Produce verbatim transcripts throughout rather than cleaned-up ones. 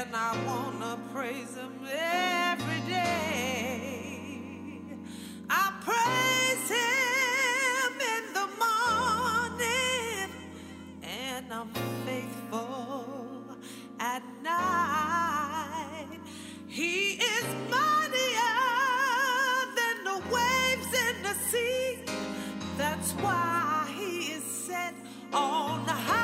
and I wanna praise him every day. I praise him in the morning, and I'm faithful at night. He is mightier than the waves in the sea. That's why he is set on high.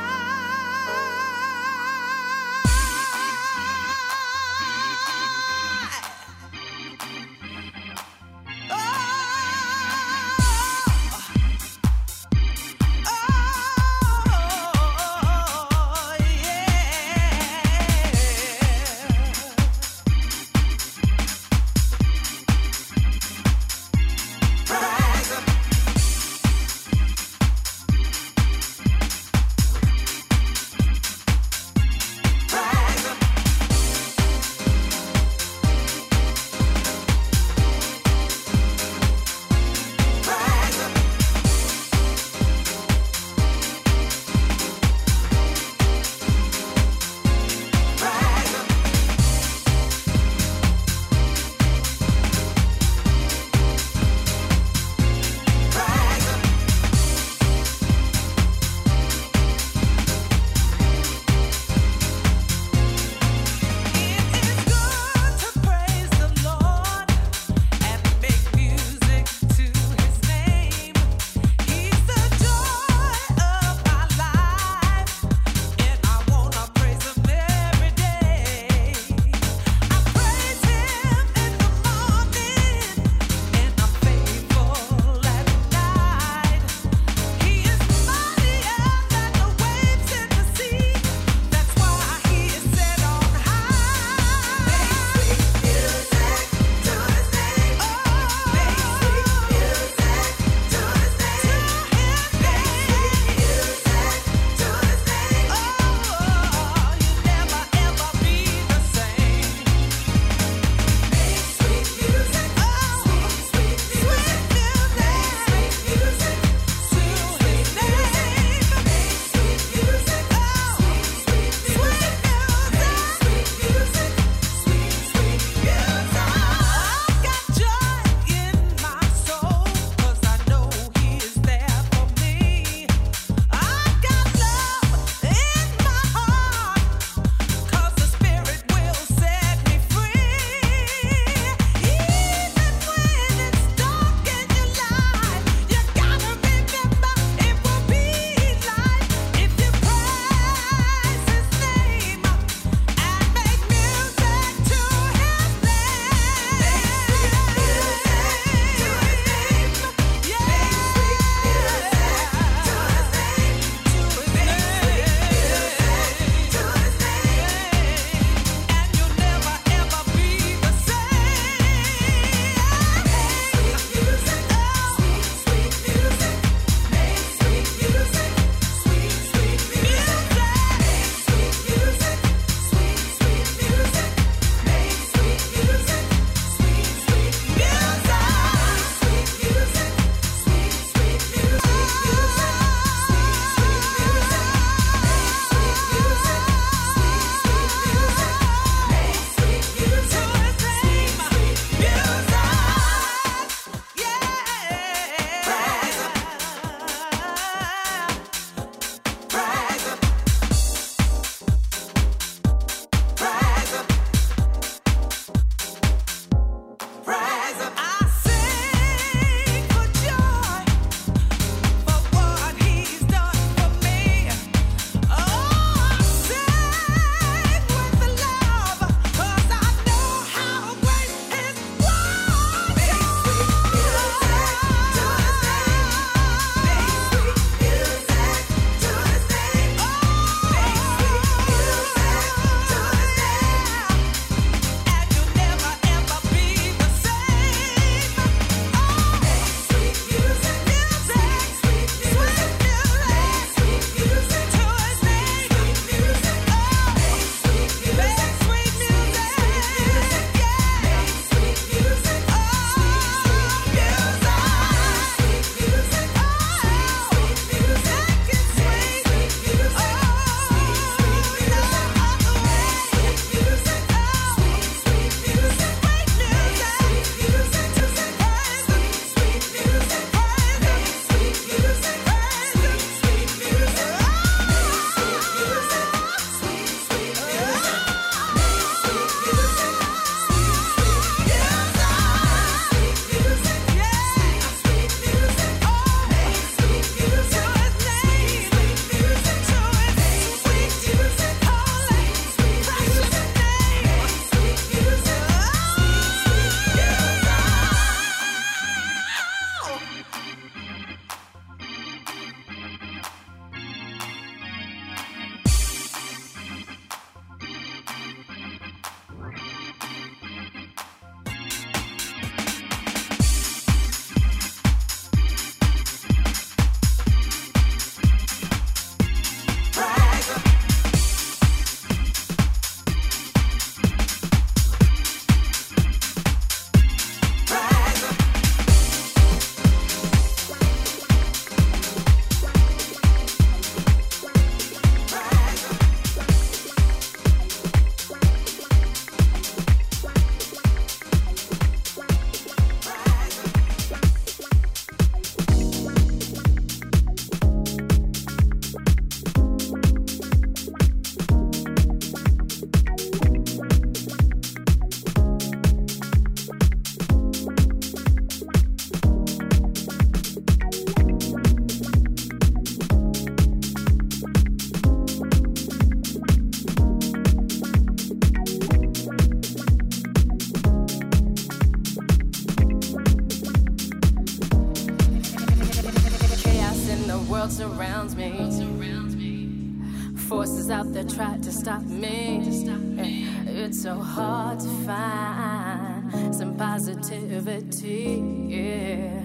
Voices out there try to stop me. It's so hard to find some positivity, yeah.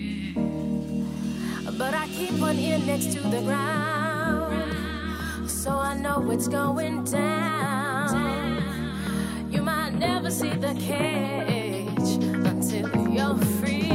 But I keep one ear next to the ground, so I know what's going down. You might never see the cage until you're free.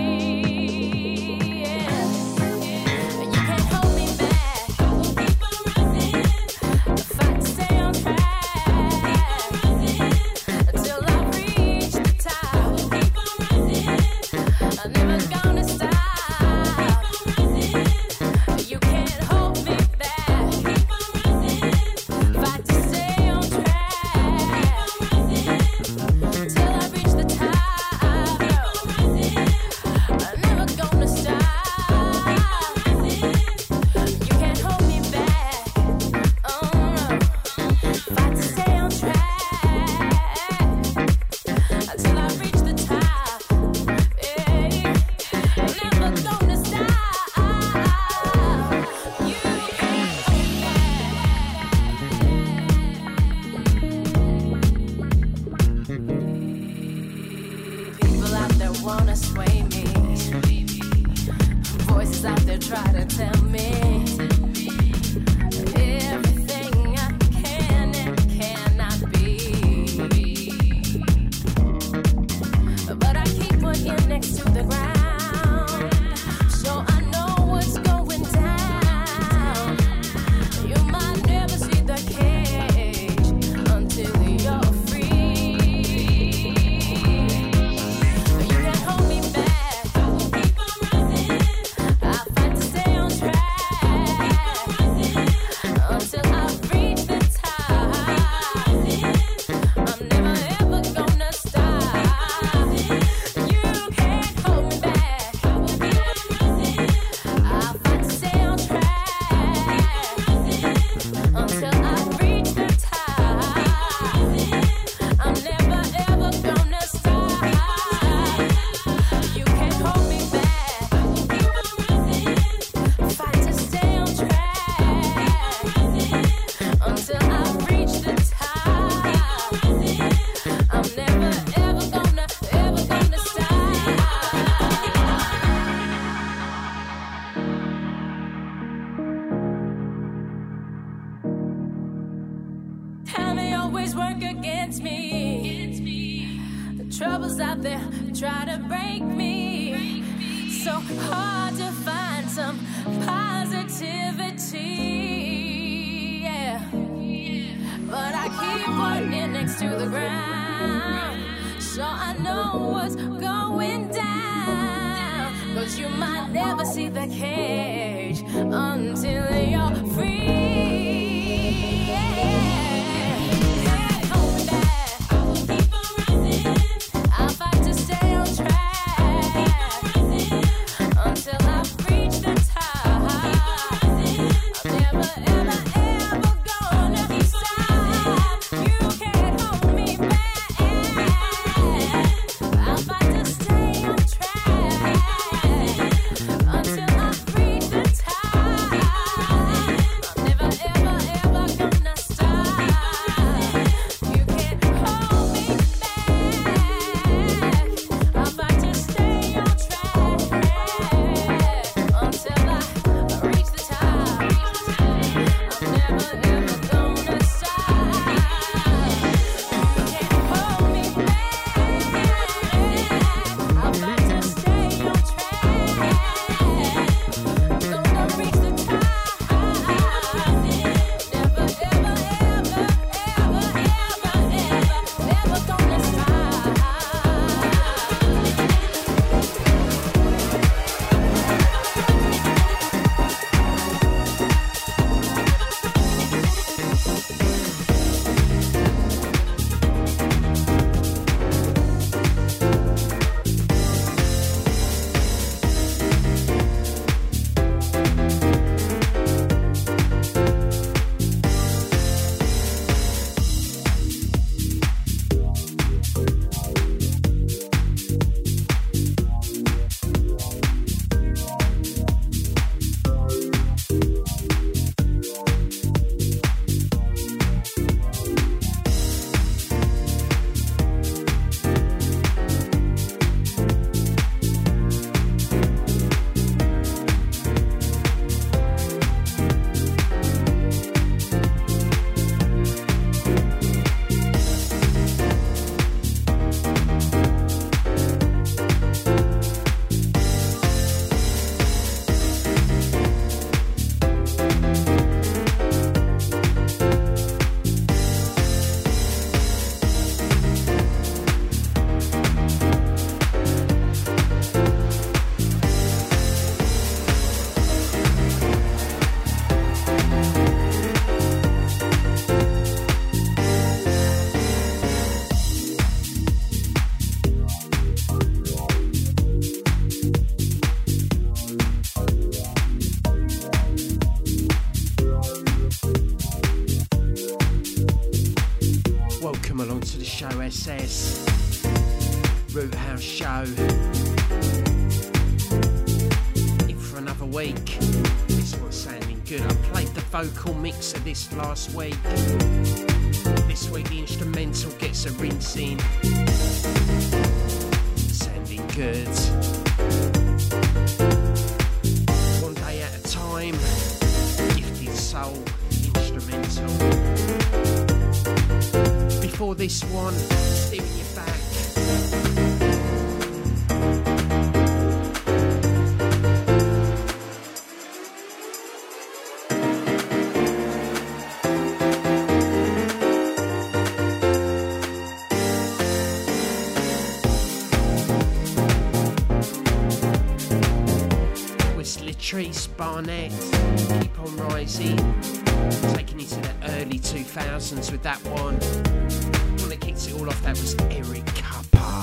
Until I reach the top, I'll never ever Welcome along to the show, S S Root House Show. In for another week. This one's sounding good. I played the vocal mix of this last week. This week the instrumental gets a rinse in. Sounding good. One day at a time. Gifted soul instrumental. Before this one, steering you back. Latrice Barnett, Keep On Rising, taking it to the early two thousands with that one. One that kicked it all off, that was Eric Kappa.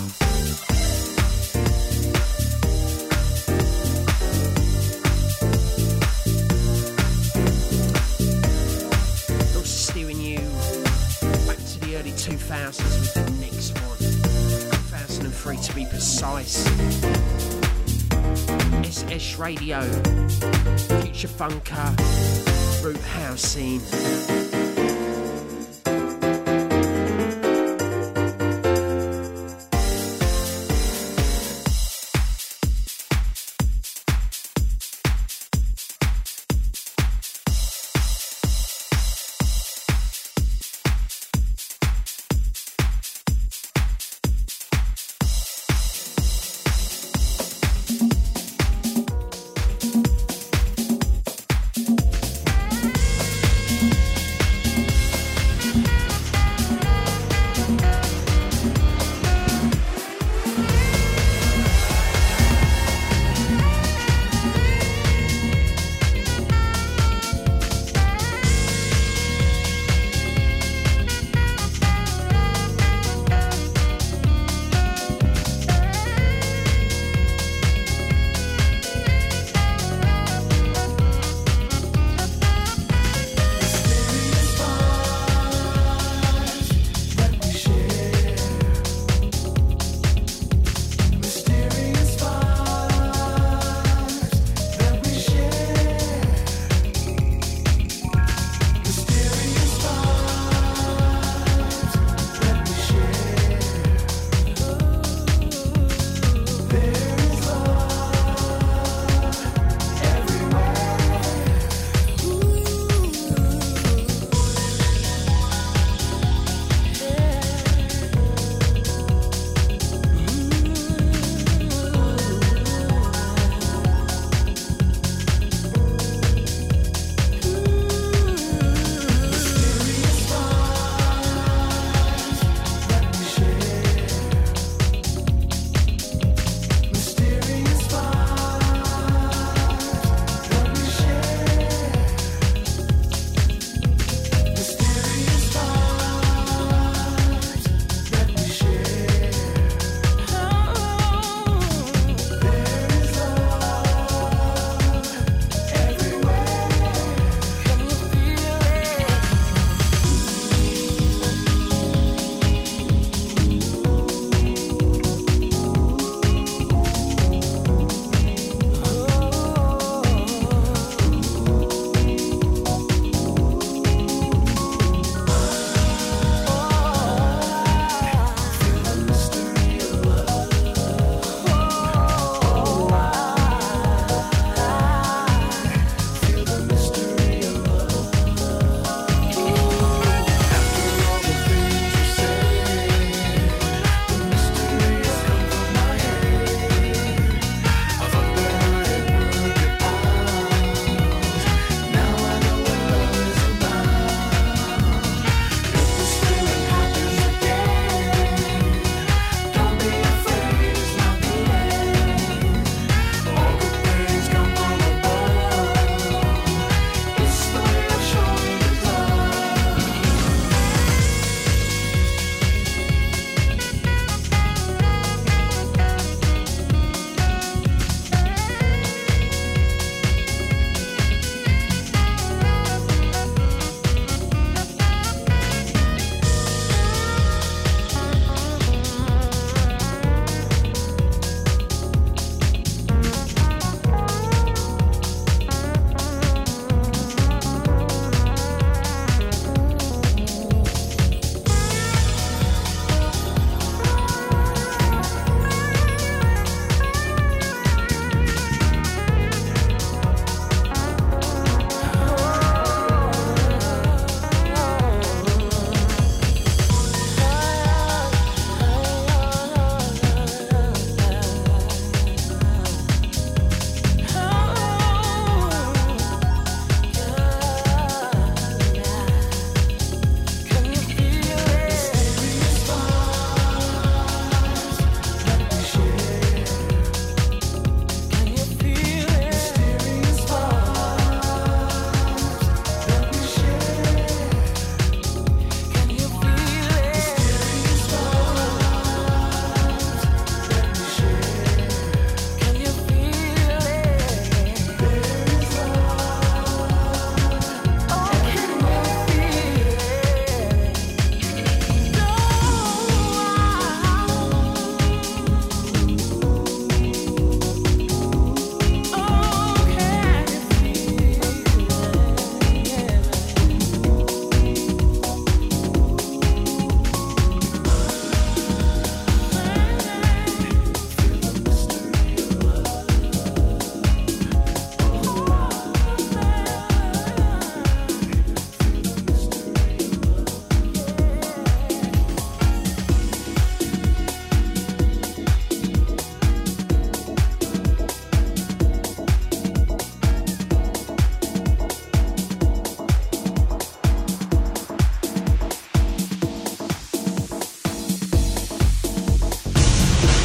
Also steering you back to the early two thousands with the next one, two thousand three to be precise. S S Radio, Future Funker, Root House Scene.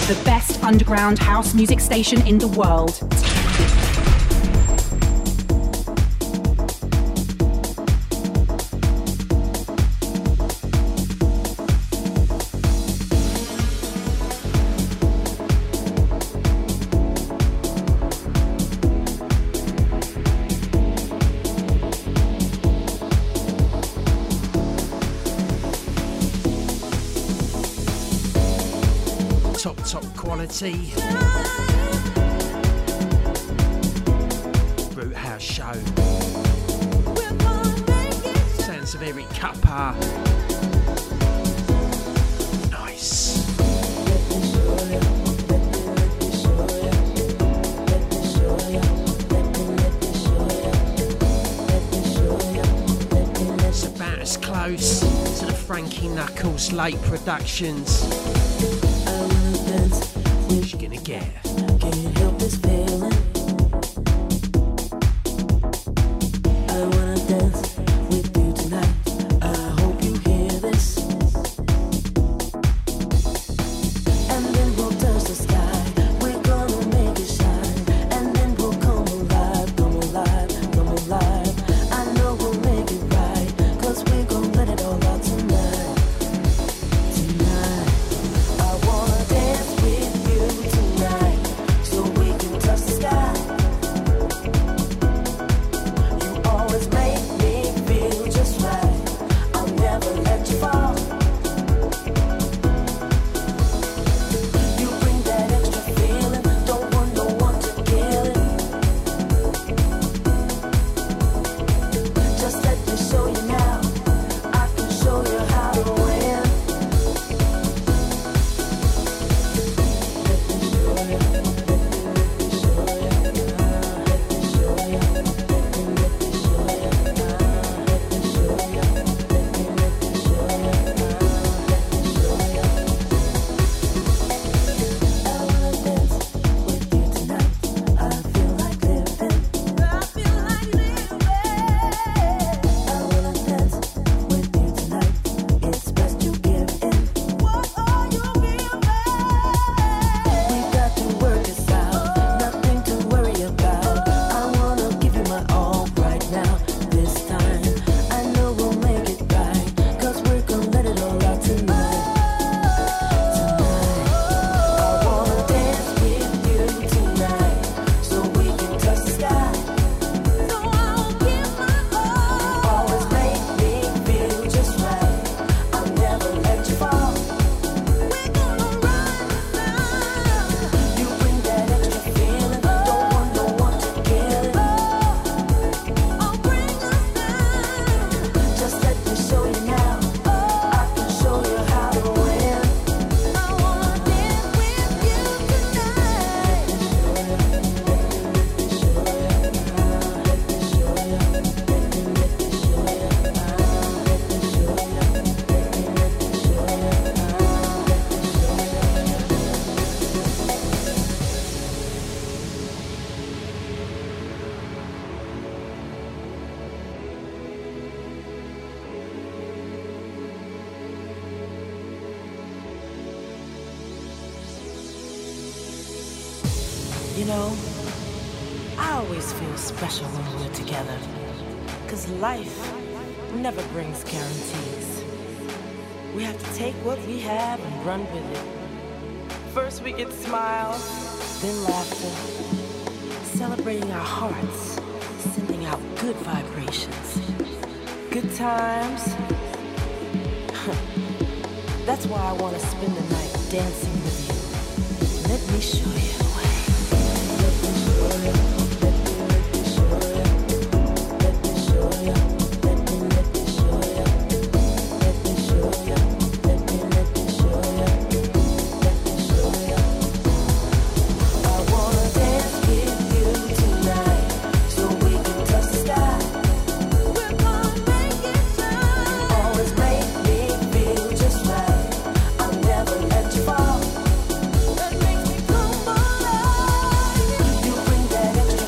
the best underground house music station in the world. Top, top quality. Root House Show. Sounds of Eric Cuppa. Nice. It's about as close to the Frankie Knuckles late productions you're gonna get. Can't help this feeling. I wanna dance with you tonight. I hope you hear this. And then we'll touch the sky. We're gonna make it shine. And then we'll come alive, come alive, come alive. I know we'll make it right. Cause we're gonna let it all out tonight. Tonight. I wanna dance with you tonight, so we can touch the sky. You always make me feel just right. I'll never let you fall. You bring that extra feeling, don't want no one to kill it. Just let me show you now, I can show you how to win. You know, I always feel special when we're together, 'cause life never brings guarantees. We have to take what we have and run with it. First we get smiles, then laughter, celebrating our hearts, sending out good vibrations. Good times. That's why I want to spend the night dancing with you. Let me show you. That makes me come alive. You bring that extra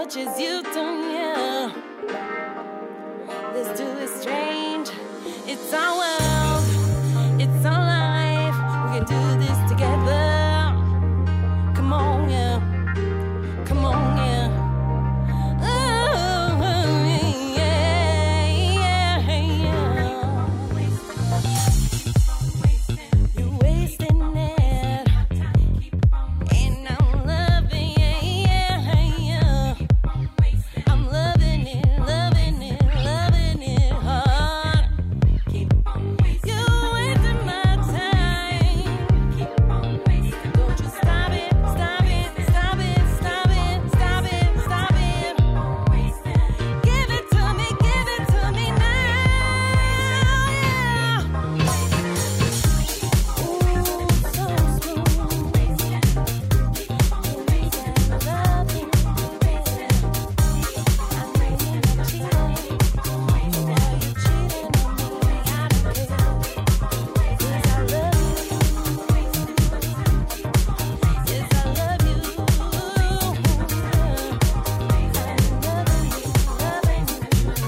much as you don't, yeah. Let's do it strange. It's our world, it's our life. We can do this together. Come on, yeah. Come on, yeah. Oh, yeah, yeah, yeah. You're wasting it, and I'm loving it, yeah, yeah. I'm loving it, loving it, loving it hard. You're wasting my time. Don't you stop it, stop it, stop it, stop it, stop it, stop it. Give it to me, give it to me now, yeah. Ooh, so smooth. Loving, I'm crazy about cheating. Why you cheating on me? I don't care. 'Cause I love you. Yes, I love you. I'm loving you, loving you.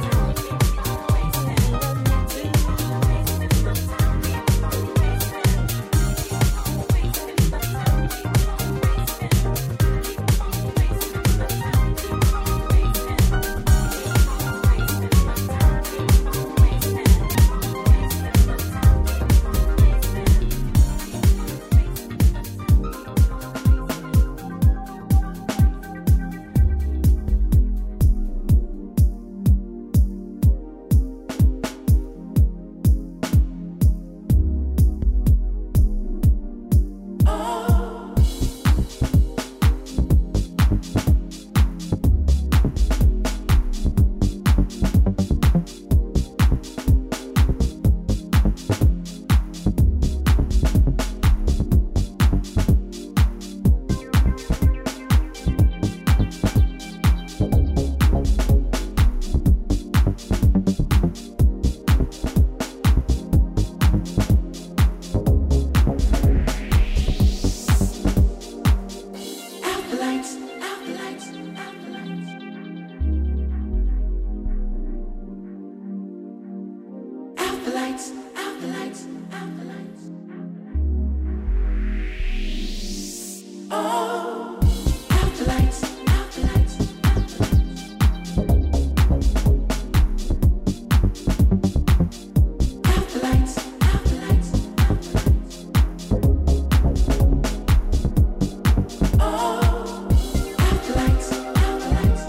Out the lights, out the lights, out the lights. Out the lights, out the lights, out the lights. Oh, out the lights, out the lights, out the lights. Out the lights, out the lights, out the lights. Oh, out the lights, out the lights.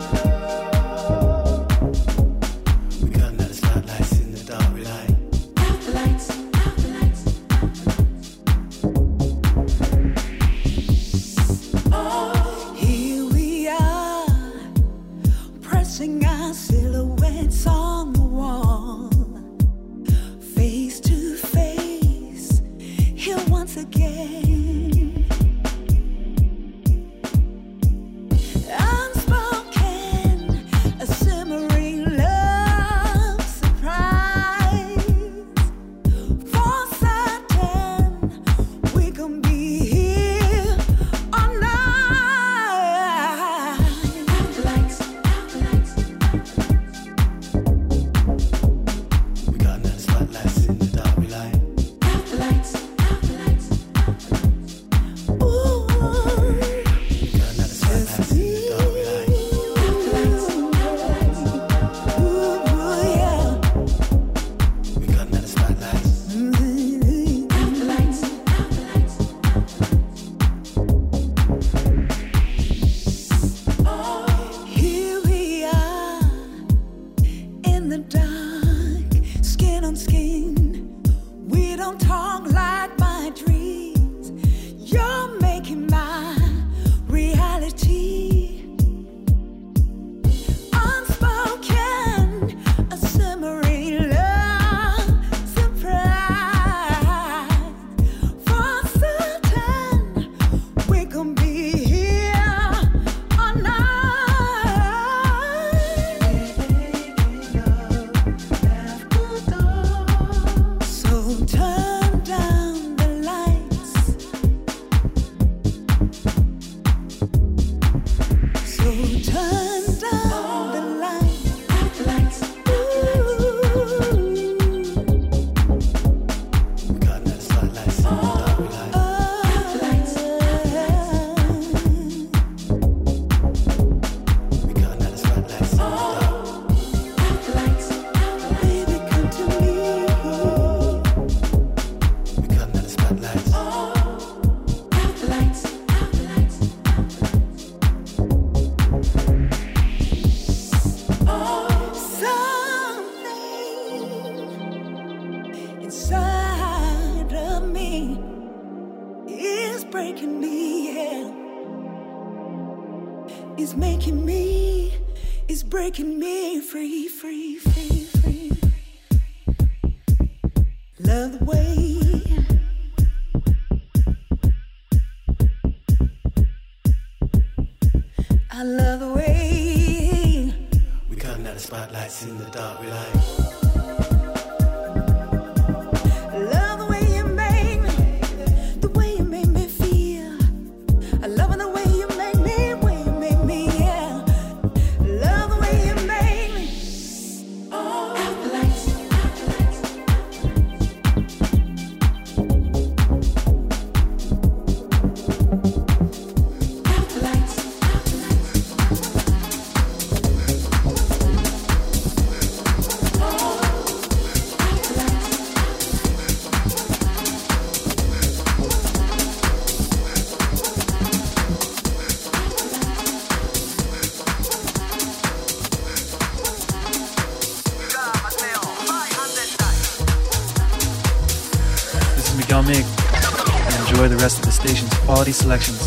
We got another spotlights in the dark we light. Out the lights, out the lights, out the lights. Oh, Here we are, pressing our silhouettes on the wall, face to face, here once again. Unspoken, a simmering love surprise. For certain, we can be here all night. out the lights, out the lights, out the lights. We got another spotlights in the dark we light. Out the lights, out the lights, out the lights. Ooh, We got another spotlights in the dark we light. Out the lights, out the lights. ooh, yeah. We got another spotlights. Out the lights, out the lights, out the lights. Oh, Here we are in the dark, skin on skin. We don't talk like my dreams. You're making my reality. Unspoken, a simmering love surprise. For certain, we can be here all night. So turn down the lights. is making me, is breaking me free, free, free, free. Love the way I love the way we come down the spotlights in the dark, we like. Love the way you make me, the way you make me feel. I love the way you make me, the way you make me, yeah. Love the way you make me. Oh, out the lights, out the lights. Out the lights, out the lights. Miguel Mig, and enjoy the rest of the station's quality selections.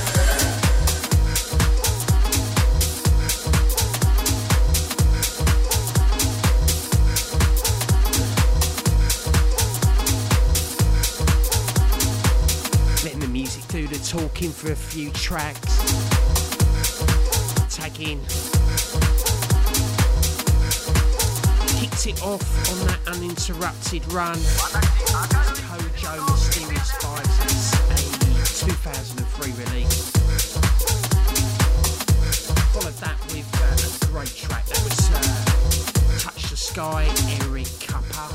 Letting the music do the talking for a few tracks. Tag in. Kicked it off on that uninterrupted run. Kojo Mysterious Vibes, it's a two thousand three release. Followed that with uh, a great track that was uh, Touch the Sky, Eric Cuppa.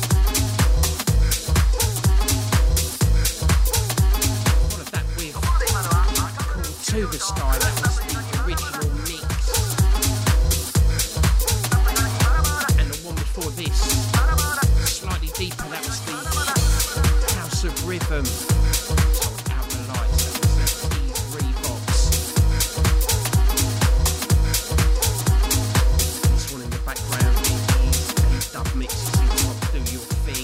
Followed that with called To the Sky, that was the original mix. And the one before this, slightly deeper, that was the House of Rhythm. Out the Lights, that was the Keys Reebox. This one in the background is a dub mix, it's in top Do Your Thing.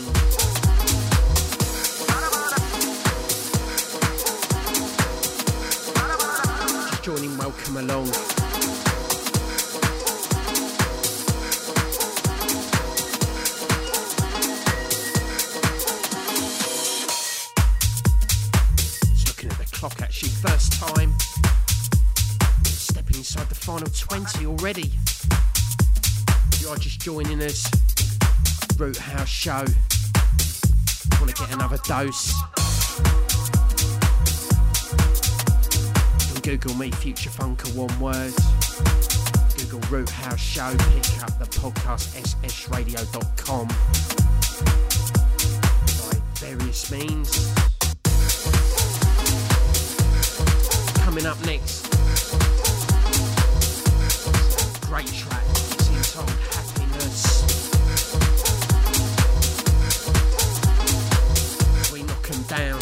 Just joining, welcome along. Actually, first time stepping inside the final twenty already. If you are just joining us, Root House Show. Want to get another dose? You can Google me, Future Funker, one word. Google Root House Show. Pick up the podcast, s s radio dot com. By various means. Coming up next, great track, it's entitled Happiness. We knock 'em down,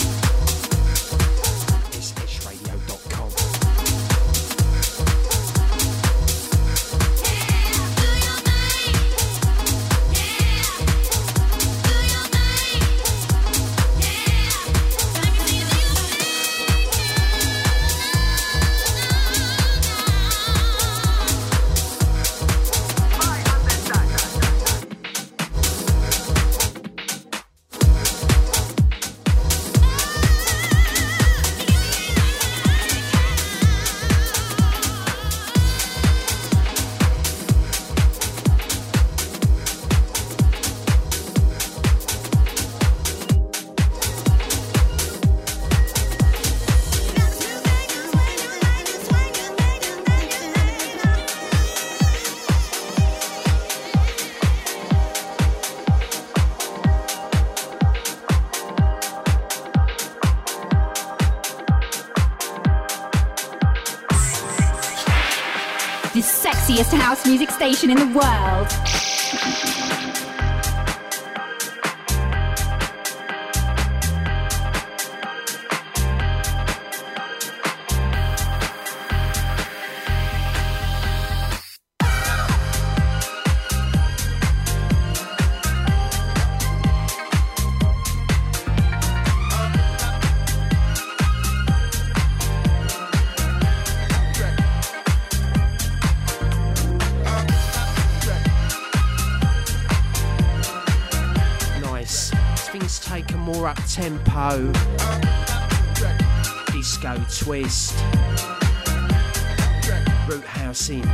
s s radio dot com. The sexiest house music station in the world. more up tempo, disco twist, root housing.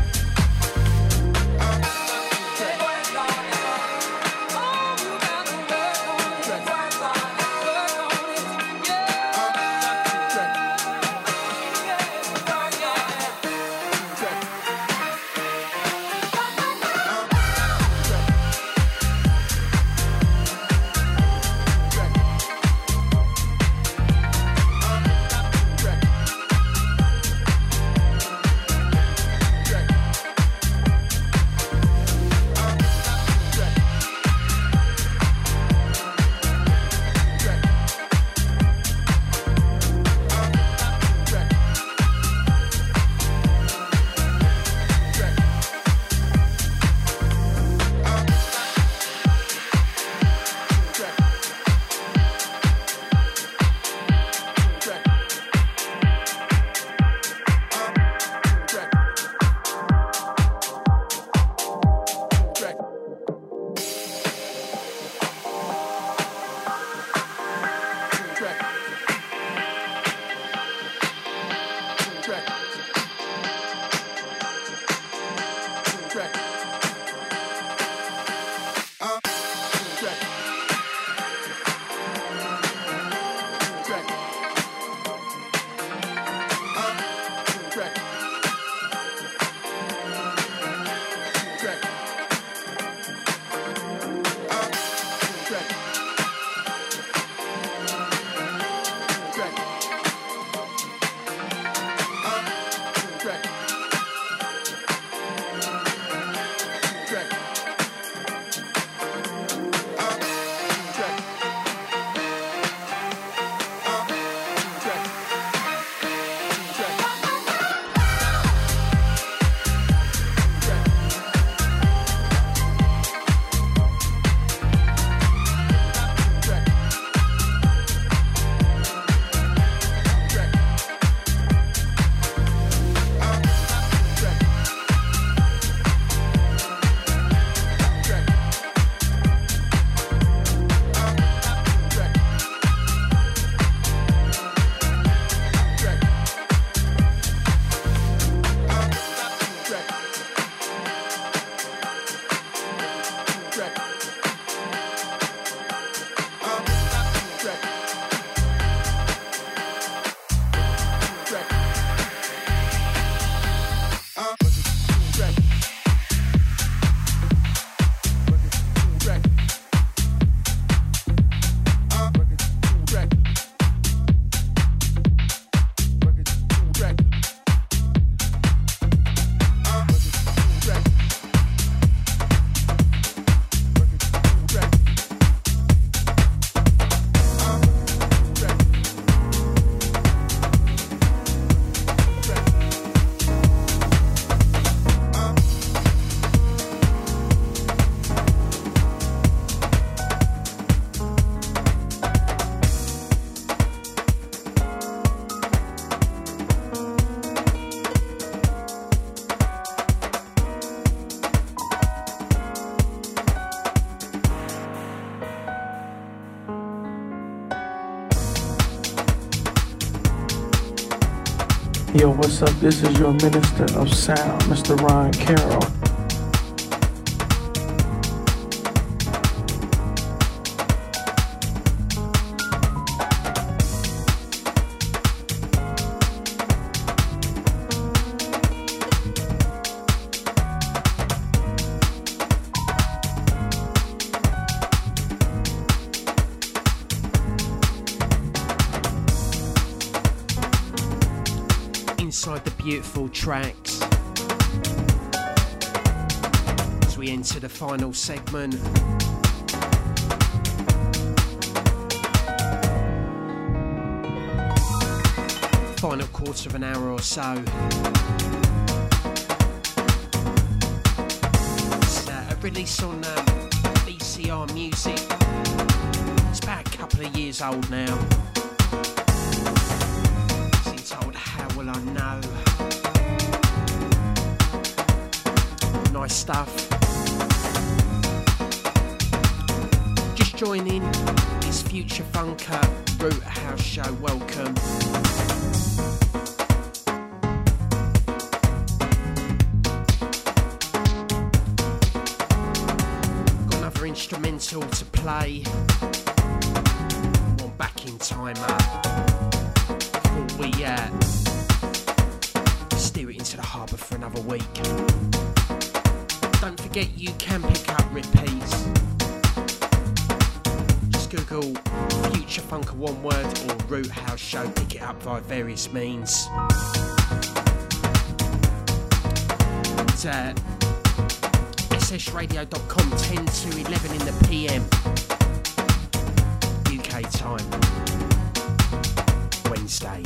Yo, what's up? This is your Minister of Sound, Mister Ryan Carroll. Inside the beautiful tracks as we enter the final segment. Final quarter of an hour or so. It's uh, a release on uh, B C R Music. It's about a couple of years old now. Well, I know. Nice stuff. Just join in. It's Future Funker, Root House Show, welcome. Got another instrumental to play. One backing timer. Before we uh, steer it into the harbour for another week. Don't forget you can pick up repeats. Google Future Funker one word or Root House Show, pick it up via various means. And, uh, s s radio dot com, ten to eleven in the p m U K time, Wednesday.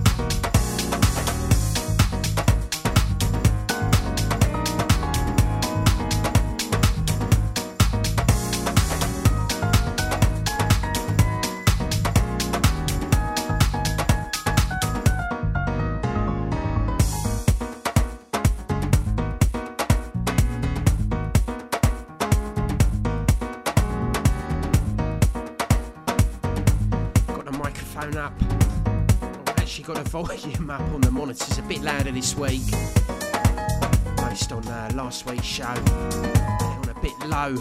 Up. I've actually got the volume up on the monitors a bit louder this week. Based on uh, last week's show, on a bit low.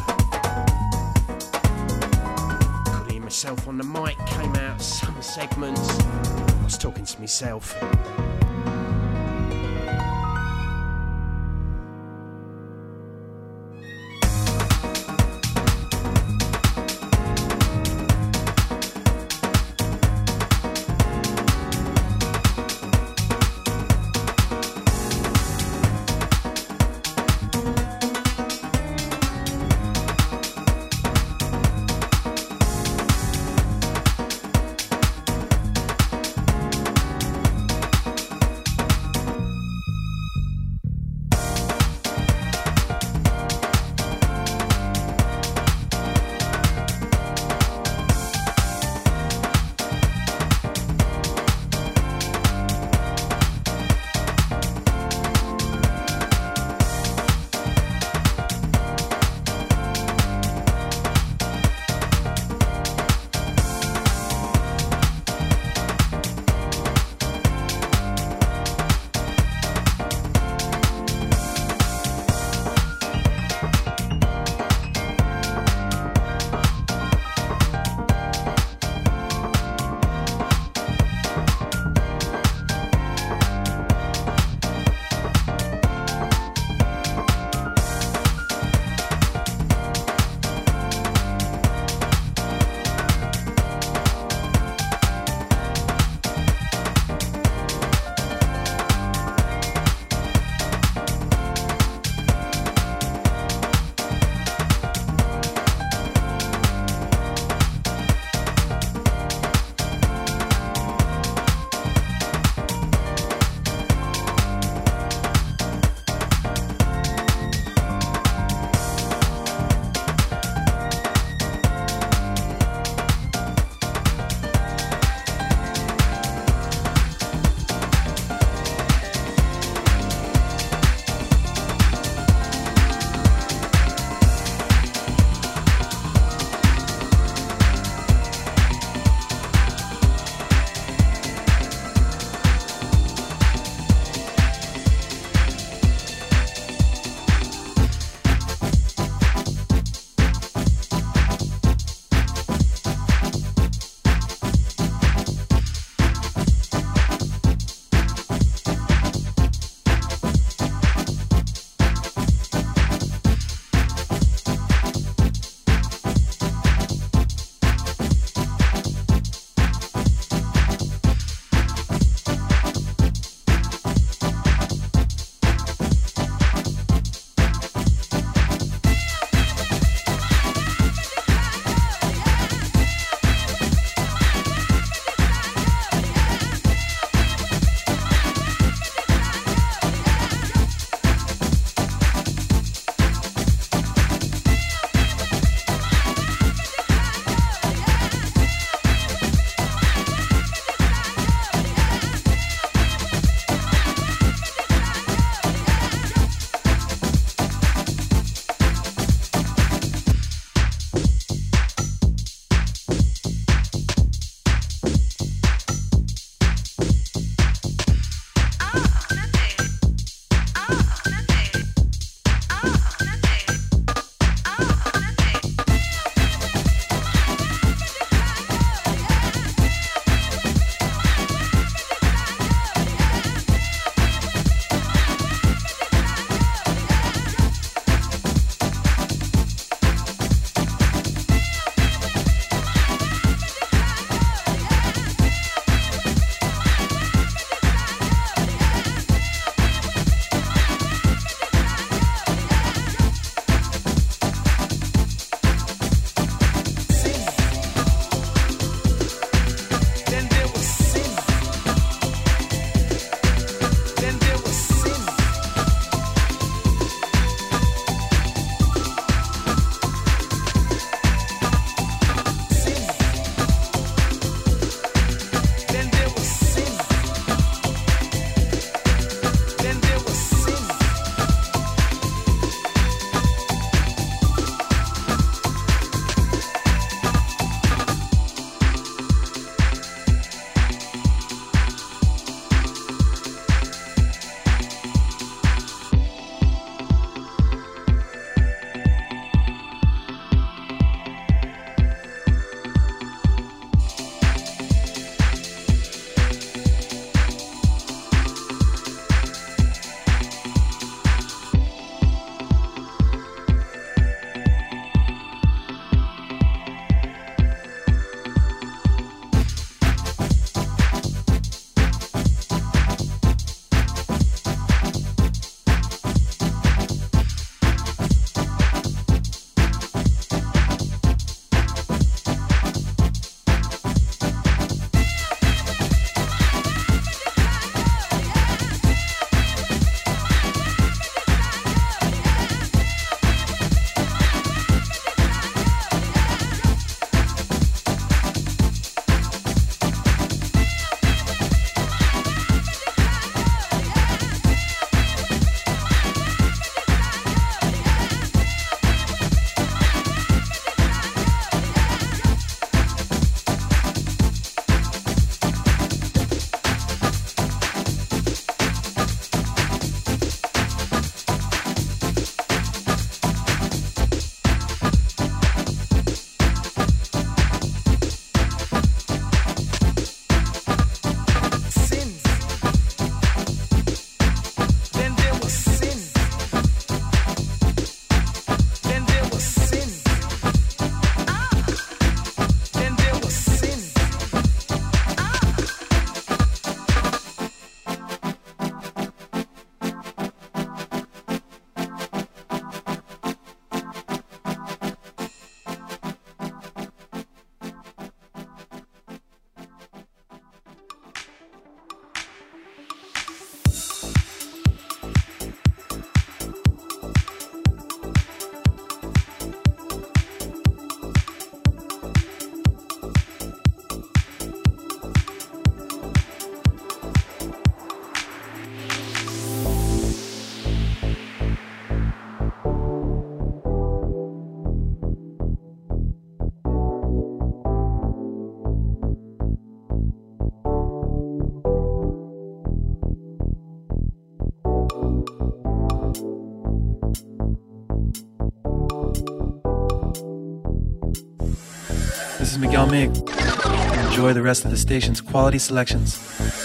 Couldn't hear myself on the mic, came out some segments. I was talking to myself. Yamig. Enjoy the rest of the station's quality selections.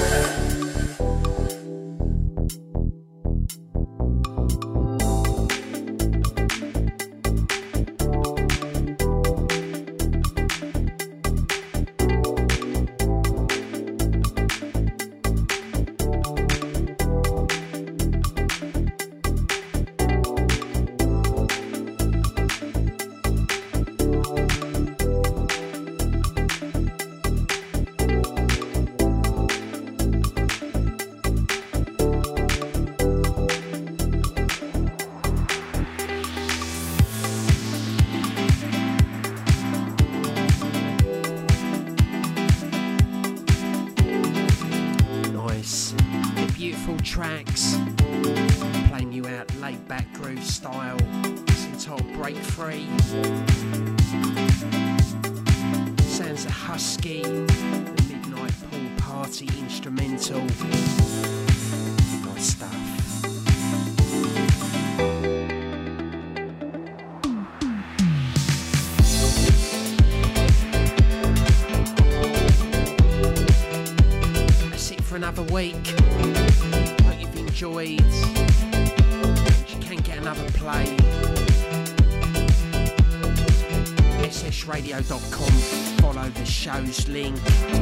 radio dot com. Follow the show's link.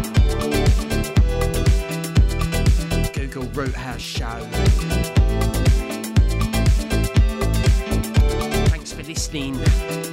Google Root House Show. Thanks for listening.